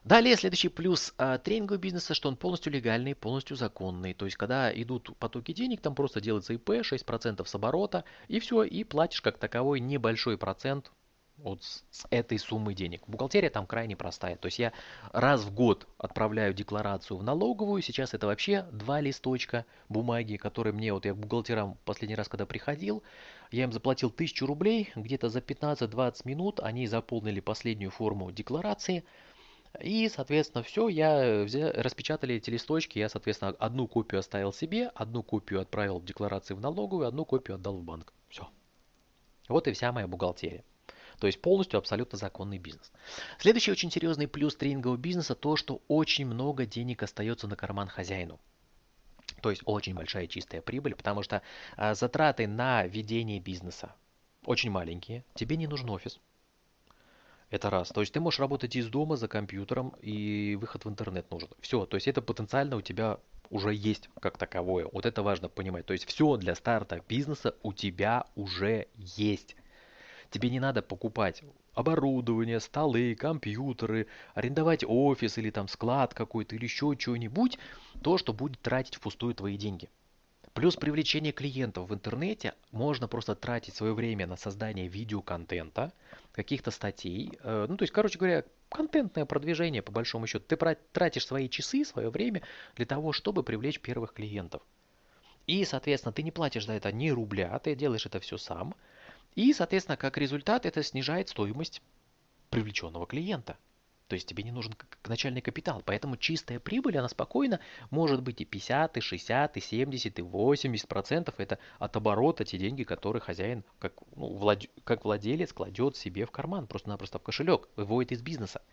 Далее, следующий плюс тренингового бизнеса, что он полностью легальный, полностью законный. То есть, когда идут потоки денег, там просто делается ИП, 6% с оборота, и все, и платишь как таковой небольшой процент вот с этой суммы денег. Бухгалтерия там крайне простая. То есть я раз в год отправляю декларацию в налоговую. Сейчас это вообще 2 листочка бумаги, которые мне, вот я к бухгалтерам последний раз, когда приходил, я им заплатил 1000 рублей, где-то за 15-20 минут они заполнили последнюю форму декларации. И, соответственно, все, распечатали эти листочки, я, соответственно, одну копию оставил себе, одну копию отправил в декларации в налоговую, одну копию отдал в банк. Все. Вот и вся моя бухгалтерия. То есть полностью абсолютно законный бизнес. Следующий очень серьезный плюс тренингового бизнеса то, что очень много денег остается на карман хозяину. То есть очень большая чистая прибыль, потому что затраты на ведение бизнеса очень маленькие. Тебе не нужен офис. Это раз. То есть ты можешь работать из дома за компьютером, и выход в интернет нужен. Все. То есть это потенциально у тебя уже есть как таковое. Вот это важно понимать. То есть все для старта бизнеса у тебя уже есть. Тебе не надо покупать оборудование, столы, компьютеры, арендовать офис или там склад какой-то или еще что-нибудь, то, что будет тратить впустую твои деньги. Плюс привлечение клиентов в интернете, можно просто тратить свое время на создание видеоконтента, каких-то статей. Ну, то есть, короче говоря, контентное продвижение, по большому счету. Ты тратишь свои часы, свое время для того, чтобы привлечь первых клиентов. И, соответственно, ты не платишь за это ни рубля, ты делаешь это все сам. И, соответственно, как результат, это снижает стоимость привлеченного клиента. То есть тебе не нужен начальный капитал. Поэтому чистая прибыль, она спокойно может быть и 50, и 60, и 70, и 80%. Это от оборота те деньги, которые хозяин, как владелец, кладет себе в карман, просто-напросто в кошелек, выводит из бизнеса.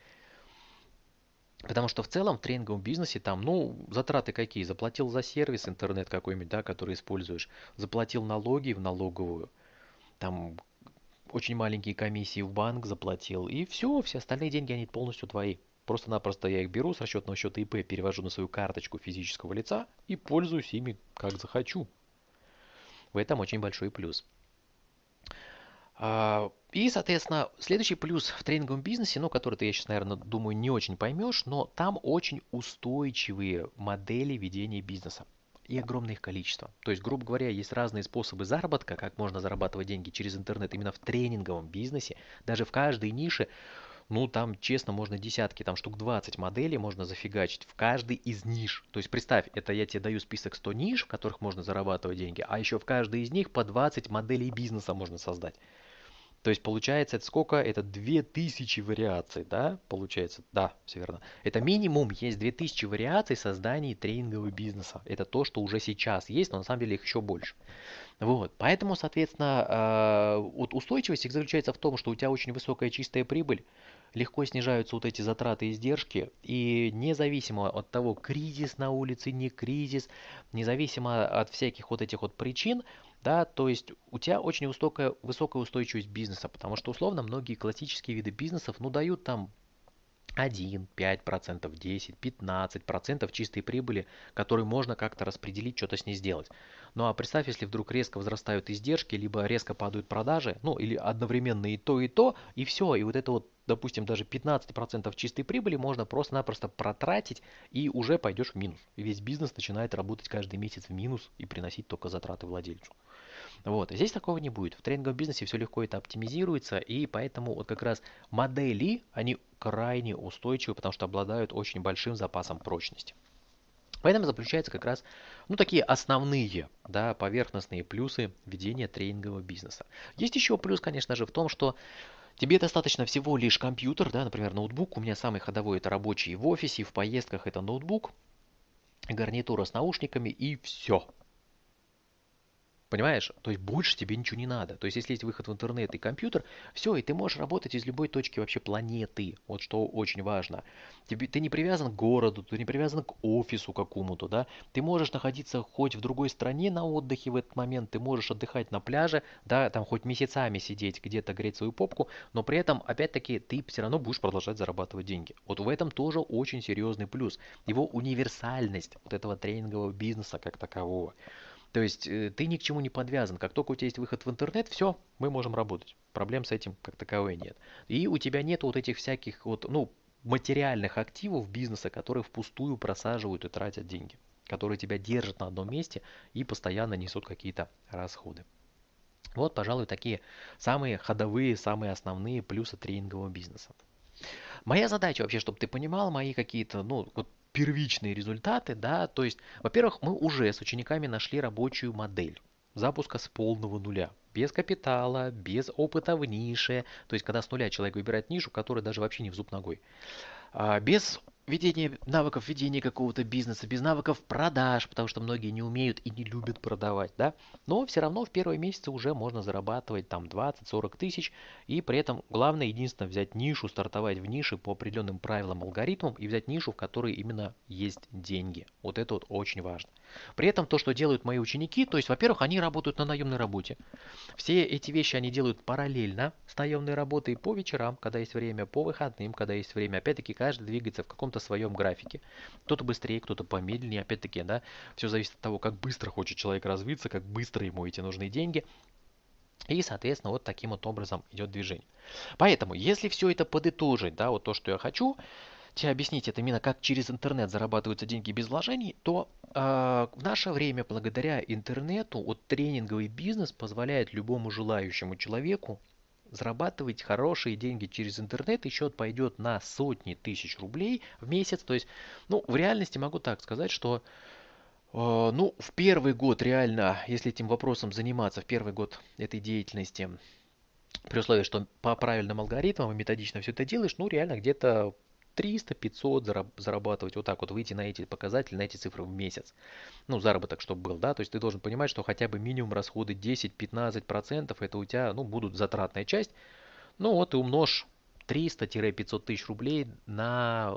Потому что в целом в тренинговом бизнесе там, затраты какие? Заплатил за сервис интернет какой-нибудь, да, который используешь, заплатил налоги в налоговую, там очень маленькие комиссии в банк заплатил, и все остальные деньги, они полностью твои. Просто-напросто я их беру с расчетного счета ИП, перевожу на свою карточку физического лица и пользуюсь ими как захочу. В этом очень большой плюс. И, соответственно, следующий плюс в тренинговом бизнесе, который ты, я сейчас, наверное, думаю, не очень поймешь, но там очень устойчивые модели ведения бизнеса. И огромное их количество. То есть, грубо говоря, есть разные способы заработка, как можно зарабатывать деньги через интернет именно в тренинговом бизнесе. Даже в каждой нише, там, честно, можно десятки, там штук 20 моделей можно зафигачить в каждой из ниш. То есть, представь, это я тебе даю список 100 ниш, в которых можно зарабатывать деньги, а еще в каждой из них по 20 моделей бизнеса можно создать. То есть получается, это сколько? Это 2000 вариаций, да? Получается, да, все верно. Это минимум есть 2000 вариаций создания тренингового бизнеса. Это то, что уже сейчас есть, но на самом деле их еще больше. Вот, поэтому, соответственно, вот устойчивость их заключается в том, что у тебя очень высокая чистая прибыль, легко снижаются вот эти затраты и издержки, и независимо от того, кризис на улице, не кризис, независимо от всяких вот этих вот причин, да, то есть у тебя очень высокая устойчивость бизнеса, потому что условно многие классические виды бизнесов, дают там 1, 5%, 10, 15% чистой прибыли, которую можно как-то распределить, что-то с ней сделать. Ну а представь, если вдруг резко возрастают издержки, либо резко падают продажи, или одновременно и все. И вот это вот, допустим, даже 15% чистой прибыли можно просто-напросто протратить, и уже пойдешь в минус. И весь бизнес начинает работать каждый месяц в минус и приносить только затраты владельцу. Вот. Здесь такого не будет. В тренинговом бизнесе все легко это оптимизируется, и поэтому вот как раз модели, они крайне устойчивы, потому что обладают очень большим запасом прочности. В этом заключаются как раз, такие основные, да, поверхностные плюсы ведения тренингового бизнеса. Есть еще плюс, конечно же, в том, что тебе достаточно всего лишь компьютер, да, например, ноутбук. У меня самый ходовой это рабочий в офисе, в поездках это ноутбук, гарнитура с наушниками и все. Понимаешь? То есть больше тебе ничего не надо. То есть если есть выход в интернет и компьютер, все, и ты можешь работать из любой точки вообще планеты. Вот что очень важно. Ты не привязан к городу, ты не привязан к офису какому-то, да. Ты можешь находиться хоть в другой стране на отдыхе в этот момент, ты можешь отдыхать на пляже, да, там хоть месяцами сидеть, где-то греть свою попку, но при этом, опять-таки, ты все равно будешь продолжать зарабатывать деньги. Вот в этом тоже очень серьезный плюс. Его универсальность вот этого тренингового бизнеса как такового. То есть ты ни к чему не подвязан. Как только у тебя есть выход в интернет, все, мы можем работать. Проблем с этим как таковой нет. И у тебя нет вот этих всяких вот, материальных активов бизнеса, которые впустую просаживают и тратят деньги, которые тебя держат на одном месте и постоянно несут какие-то расходы. Вот, пожалуй, такие самые ходовые, самые основные плюсы тренингового бизнеса. Моя задача вообще, чтобы ты понимал мои какие-то, ну, вот первичные результаты, да, то есть, во-первых, мы уже с учениками нашли рабочую модель запуска с полного нуля. Без капитала, без опыта в нише. То есть, когда с нуля человек выбирает нишу, которая даже вообще не в зуб ногой. Без ведения навыков ведения какого-то бизнеса, без навыков продаж, потому что многие не умеют и не любят продавать, да, но все равно в первые месяцы уже можно зарабатывать там 20-40 тысяч, и при этом главное, единственное, взять нишу, стартовать в нише по определенным правилам, алгоритмам, и взять нишу, в которой именно есть деньги. Вот это вот очень важно. При этом то, что делают мои ученики, то есть, во-первых, они работают на наемной работе. Все эти вещи они делают параллельно с наемной работой по вечерам, когда есть время, по выходным, когда есть время. Опять-таки, каждый двигается в каком-то своем графике. Кто-то быстрее, кто-то помедленнее. Опять-таки, да, все зависит от того, как быстро хочет человек развиться, как быстро ему эти нужны деньги. И, соответственно, вот таким вот образом идет движение. Поэтому, если все это подытожить, да, вот то, что я хочу тебе объяснить, это именно как через интернет зарабатываются деньги без вложений, то в наше время, благодаря интернету, вот тренинговый бизнес позволяет любому желающему человеку зарабатывать хорошие деньги через интернет, и счет пойдет на сотни тысяч рублей в месяц. То есть, ну, в реальности могу так сказать, что ну, в первый год реально, если этим вопросом заниматься, в первый год этой деятельности, при условии, что по правильным алгоритмам и методично все это делаешь, ну, реально где-то 300-500 зарабатывать, вот так вот выйти на эти показатели, на эти цифры в месяц. Ну, заработок, чтобы был, да, то есть ты должен понимать, что хотя бы минимум расходы 10-15% это у тебя, ну, будут затратная часть. Ну, вот и умножь 300-500 тысяч рублей на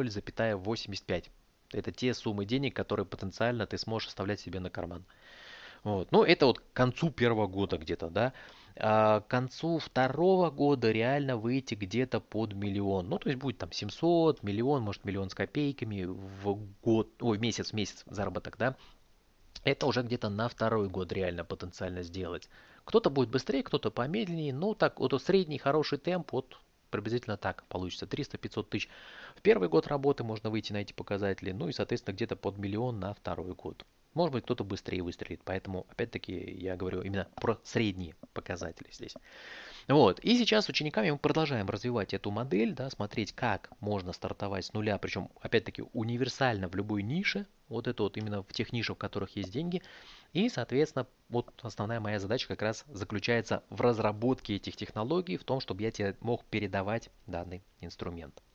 0,85. Это те суммы денег, которые потенциально ты сможешь оставлять себе на карман. Вот. Ну, это вот к концу первого года где-то, да. А к концу второго года реально выйти где-то под миллион. Ну, то есть будет там 700, миллион, может миллион с копейками в год, ой, месяц заработок, да. Это уже где-то на второй год реально потенциально сделать. Кто-то будет быстрее, кто-то помедленнее. Ну, так, вот средний хороший темп, вот приблизительно так получится. 300-500 тысяч в первый год работы можно выйти на эти показатели. Ну и, соответственно, где-то под миллион на второй год. Может быть, кто-то быстрее выстрелит. Поэтому, опять-таки, я говорю именно про средние показатели здесь. Вот. И сейчас с учениками мы продолжаем развивать эту модель, да, смотреть, как можно стартовать с нуля, причем, опять-таки, универсально в любой нише, вот это вот именно в тех нишах, в которых есть деньги. И, соответственно, вот основная моя задача как раз заключается в разработке этих технологий, в том, чтобы я тебе мог передавать данный инструмент.